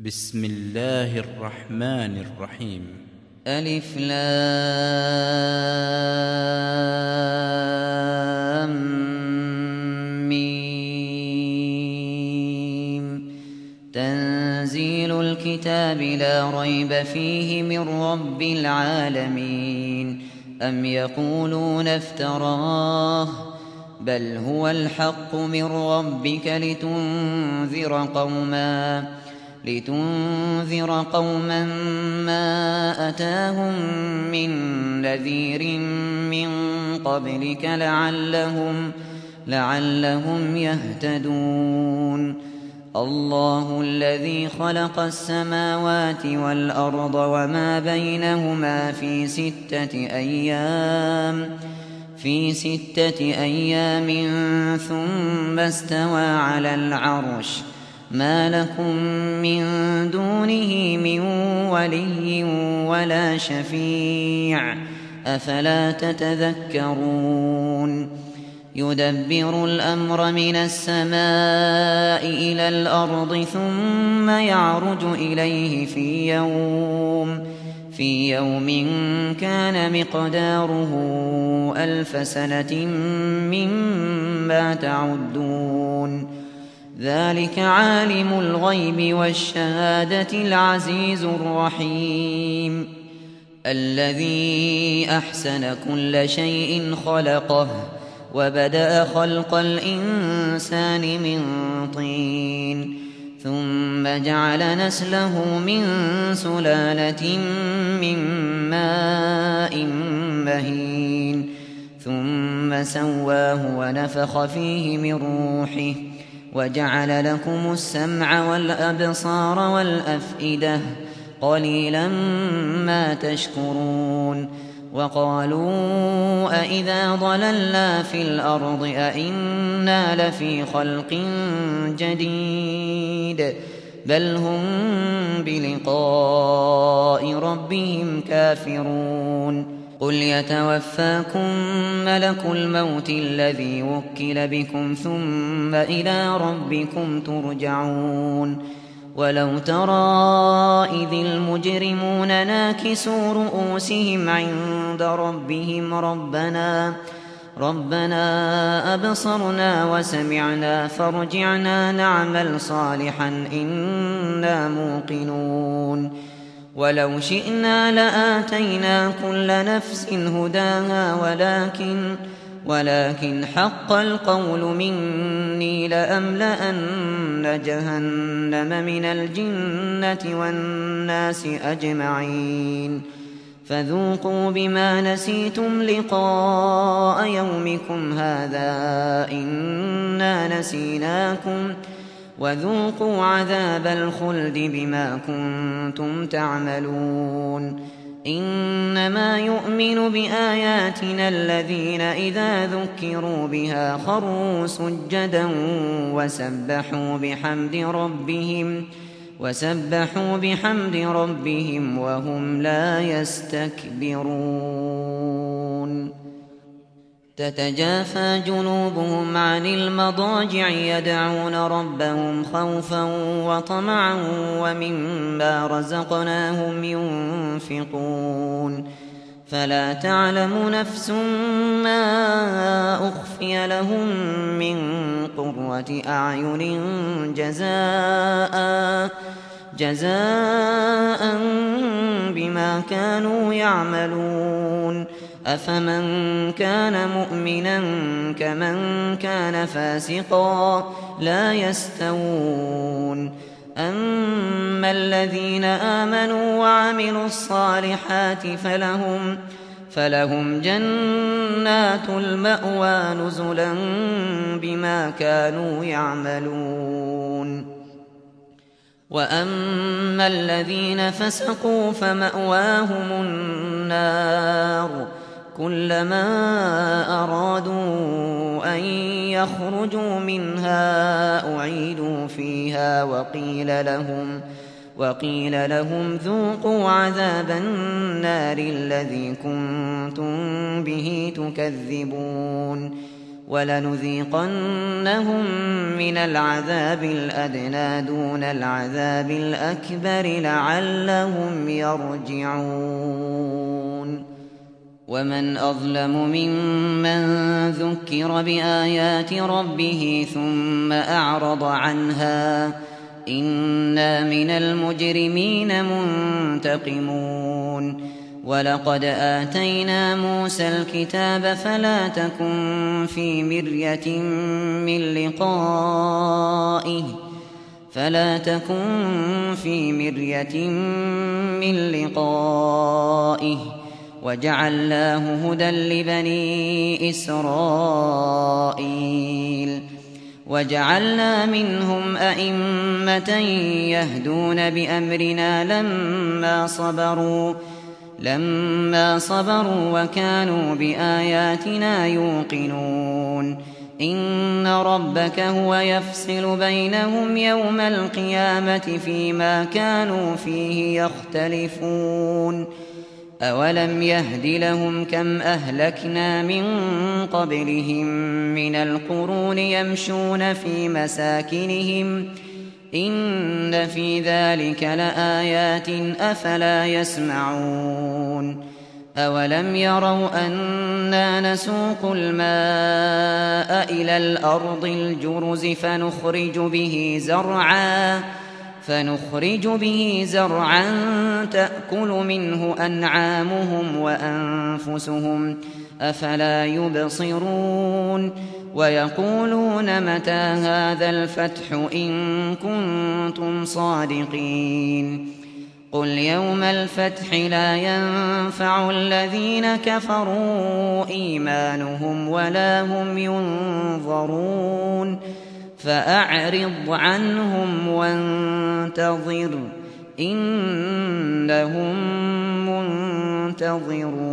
بسم الله الرحمن الرحيم. ألف لام ميم. تنزيل الكتاب لا ريب فيه من رب العالمين. أم يقولون افتراه بل هو الحق من ربك لتنذر قوما ما أتاهم من نذير من قبلك لعلهم يهتدون. الله الذي خلق السماوات والأرض وما بينهما في 6 أيام ثم استوى على العرش. ما لكم من دونه من ولي ولا شفيع أفلا تتذكرون. يدبر الأمر من السماء إلى الأرض ثم يعرج إليه في يوم كان مقداره 1000 سنة مما تعدون. ذلك عالم الغيب والشهادة العزيز الرحيم. الذي أحسن كل شيء خلقه وبدأ خلق الإنسان من طين ثم جعل نسله من سلالة من ماء مهين ثم سواه ونفخ فيه من روحه وجعل لكم السمع والأبصار والأفئدة قليلا ما تشكرون. وقالوا أإذا ضللنا في الأرض أإنا لفي خلق جديد بل هم بلقاء ربهم كافرون. قل يتوفاكم ملك الموت الذي وكل بكم ثم إلى ربكم ترجعون. ولو ترى إذ المجرمون ناكسوا رؤوسهم عند ربهم ربنا أبصرنا وسمعنا فارجعنا نعمل صالحا إنا موقنون. ولو شئنا لآتينا كل نفس هداها ولكن حق القول مني لأملأن جهنم من الجنة والناس أجمعين. فذوقوا بما نسيتم لقاء يومكم هذا إنا نسيناكم وذوقوا عذاب الخلد بما كنتم تعملون. إنما يؤمن بآياتنا الذين إذا ذكروا بها خروا سجدا وسبحوا بحمد ربهم وهم لا يستكبرون. تتجافى جنوبهم عن المضاجع يدعون ربهم خوفا وطمعا ومما رزقناهم ينفقون. فلا تعلم نفس ما أخفي لهم من قرة أعين جزاء بما كانوا يعملون. أفمن كان مؤمنا كمن كان فاسقا لا يستوون. أما الذين آمنوا وعملوا الصالحات فلهم جنات المأوى نزلا بما كانوا يعملون. وأما الذين فسقوا فمأواهم النار كلما أرادوا أن يخرجوا منها أعيدوا فيها وقيل لهم ذوقوا عذاب النار الذي كنتم به تكذبون. وَلَنُذِيقَنَّهُم مِّنَ الْعَذَابِ الْأَدْنَىٰ دُونَ الْعَذَابِ الْأَكْبَرِ لَعَلَّهُمْ يَرْجِعُونَ وَمَنْ أَظْلَمُ مِمَّن ذُكِّرَ بِآيَاتِ رَبِّهِ ثُمَّ أَعْرَضَ عَنْهَا ۚ إِنَّا مِنَ الْمُجْرِمِينَ مُنتَقِمُونَ وَلَقَدْ آتَيْنَا مُوسَى الْكِتَابَ فَلَا تَكُن فِي مِرْيَةٍ مِّن لِّقَائِهِ وَجَعَلْنَاهُ هُدًى لِّبَنِي إِسْرَائِيلَ وَجَعَلْنَا مِنْهُمْ أَئِمَّةً يَهْدُونَ بِأَمْرِنَا لَمَّا صَبَرُوا وَكَانُوا بِآيَاتِنَا يُوقِنُونَ إِنَّ رَبَّكَ هُوَ يَفْصِلُ بَيْنَهُمْ يَوْمَ الْقِيَامَةِ فِيمَا كَانُوا فِيهِ يَخْتَلِفُونَ أَوَلَمْ يَهْدِ لَهُمْ كَمْ أَهْلَكْنَا مِن قَبْلِهِم مِّنَ الْقُرُونِ يَمْشُونَ فِي مَسَاكِنِهِمْ ۗ إِنَّ فِي ذَٰلِكَ لَآيَاتٍ ۖ أَفَلَا يَسْمَعُونَ أَوَلَمْ يَرَوْا أَنَّا نَسُوقُ الْمَاءَ إِلَى الْأَرْضِ الْجُرُزِ فَنُخْرِجُ بِهِ زَرْعًا تَأْكُلُ مِنْهُ أَنْعَامُهُمْ وَأَنفُسُهُمْ ۖ أَفَلَا يُبْصِرُونَ وَيَقُولُونَ مَتَىٰ هَٰذَا الْفَتْحُ إِن كُنتُمْ صَادِقِينَ قُلْ يَوْمَ الْفَتْحِ لَا يَنفَعُ الَّذِينَ كَفَرُوا إِيمَانُهُمْ وَلَا هُمْ يُنظَرُونَ فَأَعْرِضْ عَنْهُمْ وَانتَظِرْ إِنَّهُم مُّنتَظِرُونَ